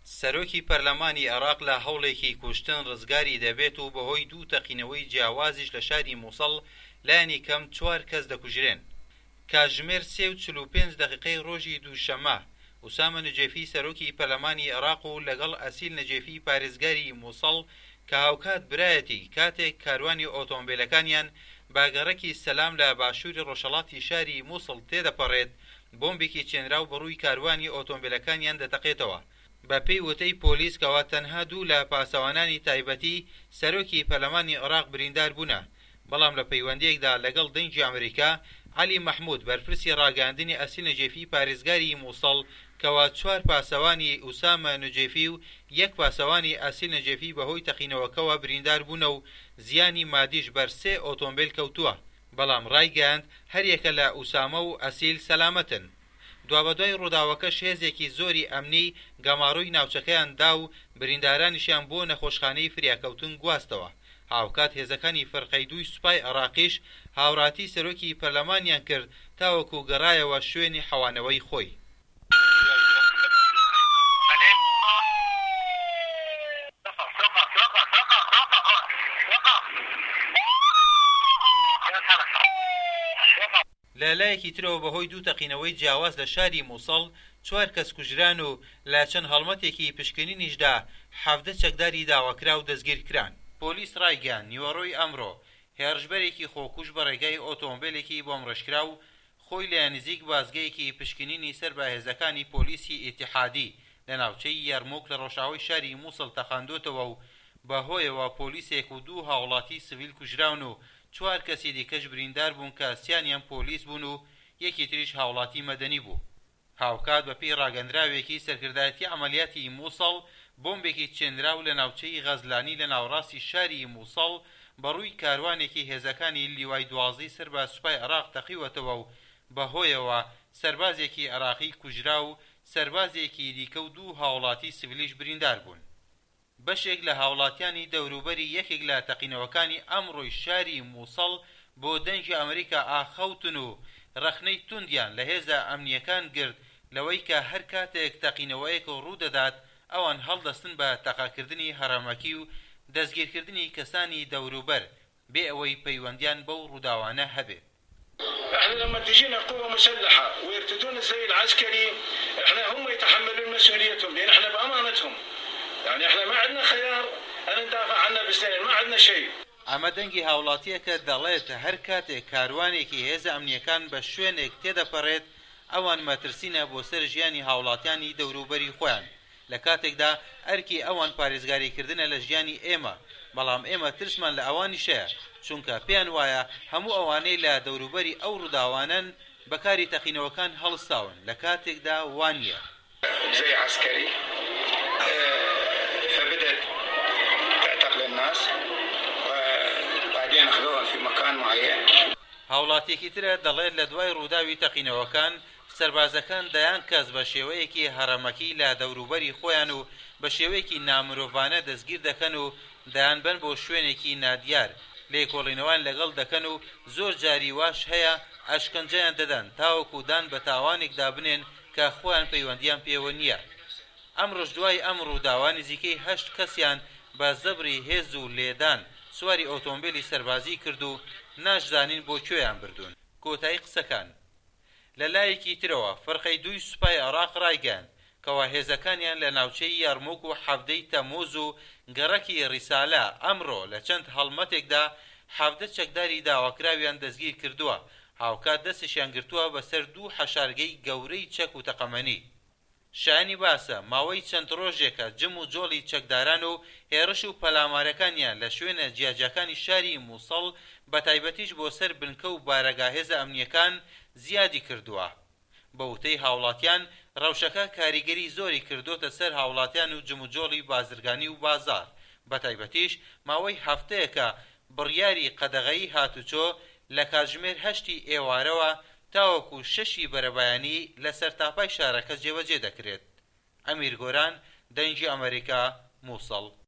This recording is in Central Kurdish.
سەرۆکی پەرلەمانی عێراق لە هەوڵێکی کوشتن ڕزگاری دەبێت و بەهۆی دوو تەقینەوەی جیاوازیش لە شاری مووسڵ لایەنی کەم 4 کەس دەکوژرێن. کاتژمێر 3:45 دقیقەی ڕۆژی دووشەمە ئوسامە نجێفی سەرۆکی پەرلەمانی عێراق و لەگەڵ ئەسیل نەجێفی پارێزگاری مووسڵ کە هاوکات برایەتی کاتێک کاروانی ئۆتۆمبیلەکانیان باگەڕێکی سەلام لە باشووری ڕۆژهەڵاتی شاری مووسڵ تێدەپەڕێت، بۆمبێکی چێنراو بەڕووی کاروانی ئۆتۆمبیلەکانیان دەتەقێتەوە. بە پێی وتەی پۆلیس کەوا تەنها دوو لە پاسەوانانی تایبەتی سەرۆکی پەرلەمانی عێراق بریندار بوونە، بەڵام لە پەیوەندیەکدا لەگەڵ دەنگی ئەمریکا عەلی مەحموود بەرپرسی ڕاگەاندنی ئەسیل نەجێفی پارێزگاری مووسڵ کەوا 4 پاسەوانی ئوسامە نجێفی و 1 پاسەوانی ئەسیل نەجێفی بەهۆی تەقینەوەکەوە بریندار بوونە و زیانی مادیش بەر 3 ئۆتۆمبیل کەوتووە، بەڵام ڕایگەیاند هەریەکە لە ئوسامە و ئەسیل سەلامەتن. دوابەدوای ڕووداوەکەش هێزێکی زۆری ئەمنی گەماڕووی ناوچەکەیان دا و بریندارانیشیان بۆ نەخۆشخانەی فریاکەوتن گواستەوە. هاوکات هێزەکانی فەرقەی دووی سوپای عێراقیش هاوڕاتی سەرۆکی پەرلەمانیان کرد تاوەکو گەڕایەوە شوێنی حەوانەوەی خۆی. لە لایەکی ترەوە بەهۆی دوو تەقینەوەی جیاواز لە شاری مووسڵ 4 کەس کوژران و لا چەند هەڵمەتێکی پشکنینیشدا 17 چەکداری داواکرا و دەستگیر کران. پۆلیس ڕایگەیان نیوەڕۆی ئەمڕۆ هێرشبەرێکی خۆکوژ بە ڕێگای ئۆتۆمبیلێکی بۆم ڕێژکرا و خۆی لە نزیک بازگەیەکی پشکنینی سەر بە هێزەکانی پۆلیسی ئیتیحادی لە ناوچەی یارموک لە ڕۆژاوای شاری مووسڵ تەقاندوتەوە و بەهۆیەوە پۆلیسێک و دوو هاوڵاتی سڤیل کوژراون و 4 کەسی دیکەش بریندار بوون کە سیانیان پۆلیس بوون و یەکی تریش هاوڵاتی مەدەنی بوو. هاوکات بەپێی ڕاگەندراوێکی سەرکردایەتی عەمەلیاتی مووسڵ بۆمبێکی چێنراو لە ناوچەی غەزلانی لە ناوڕاستی شاری مووسڵ بەڕووی کاروانێکی هێزەکانی لیوای دوازی سەر بە سوپای عێراق تەقیوەتەوە و بەهۆیەوە سەربازێکی عێراقی کوژرا و سەربازێکی دیکە و دوو هاوڵاتی سڤیلیش بریندار بوون. بەشێک لە هاوڵاتیانی دەوروبەری یەکێک لە تەقینەوەکانی ئەمڕۆی شاری مووسڵ بۆ دەنگی ئەمریکا ئاخەوتن و ڕەخنەی توندیان لە هێزە ئەمنیەکان گرت لەوەی کە هەر کاتێک تەقینەوەیەک ڕوودەدات ئەوان هەڵدەستن بە تەقاکردنی هەرەمەکی و دەستگیرکردنی کەسانی دەوروبەر بێ ئەوەی پەیوەندیان بەو ڕووداوانە هەبێت. احنا لما تجينا قوة مسلحة ويرتدون الزي العسكري احنا هم يتحملون مسؤوليتهم لان احنا بأمانتهم، يعني احنا ما عندنا خيار ان ندافع عنها بالسنين، ما عندنا شيء. ئەمە دەنگی هاوڵاتیەکە دەڵێت هەر کاتێک کاروانێکی هێزە ئەمنیەکان بە شوێنێک تێدەپەڕێت ئەوان مەترسینە بۆ سەر ژیانی هاوڵاتیانی دەوروبەری خۆیان، لە کاتێکدا ئەرکی ئەوان پارێزگاریکردنە لە ژیانی ئێمە، بەڵام ئێمە ترسمان لە ئەوانیشەیە چونکە پێیان وایە هەموو ئەوانەی لە دەوروبەری ئەو ڕووداوانن بەکاری تەقینەوەکان هەڵستاون، لە کاتێکدا وانییە. زي عسكري فبدأت تعتقل الناس وبعدين أخذوها في مكان معين. هاوڵاتێکی ترە دەڵێت لە دوای ڕووداوی تەقینەوەکان سەربازەکان دەیان کەس بە شێوەیەکی هەرەمەکی لە دەوروبەری خۆیان و بە شێوەیەکی نامرۆڤانە دەستگیر دەکەن و دەیان بن بۆ شوێنێکی نادیار، لێکۆڵینەوەیان لەگەڵ دەکەن و زۆر جاری واش هەیە ئەشکەنجەیان دەدەن تاوەکو دان بە تاوانێکدا بنێن کە خۆیان پەیوەندیان پێوە نییە. ئەمڕۆژ دوای ئەم ڕووداوە نزیکەی 8 کەسیان بە زەبری هێز و لێدان سواری ئۆتۆمبیلی سەربازی کرد و ناشزانین بۆ کوێیان بردوون. کۆتایی قسەکان لە لایەکی ترەوە فەرقەی دووی سوپای عێراق ڕایگەیاند کەوا هێزەکانیان لە ناوچەی یارموک و حەفدەی تەمووز و گەڕەکی ڕیسالە ئەمڕۆ لە چەند هەڵمەتێکدا 17 چەکداری داواکراویان دەستگیر کردووە. هاوکات دەستیشیان گرتووە بەسەر دوو حەشارگەی گەورەی چەک و تەقەمەنی. شایانی باسە ماوەی چەند ڕۆژێکە جم و جۆڵی چەکداران و هێرش و پەلامارەکانیان لە شوێنە جیاجەکانی شاری مووسڵ بە تایبەتیش بۆ سەر بنکە و بارەگا هێزە ئەمنیەکان زیادی کردووە. بە وتەی هاوڵاتیان ڕەوشەکە کاریگەری زۆری کردوتە سەر هاوڵاتیان و جم و جۆڵی بازرگانی و بازار، بە تایبەتیش ماوەی هەفتەیەکە بڕیاری قەدەغەیی هاتوچۆ لە کاتژمێر 8 ئێوارەوە تاوەکو 6 بەرەبایانی لە سەرتاپای شارەکە جێبەجێ دەکرێت. ئەمیر گۆران، دەنگی ئەمریکا، مووسڵ.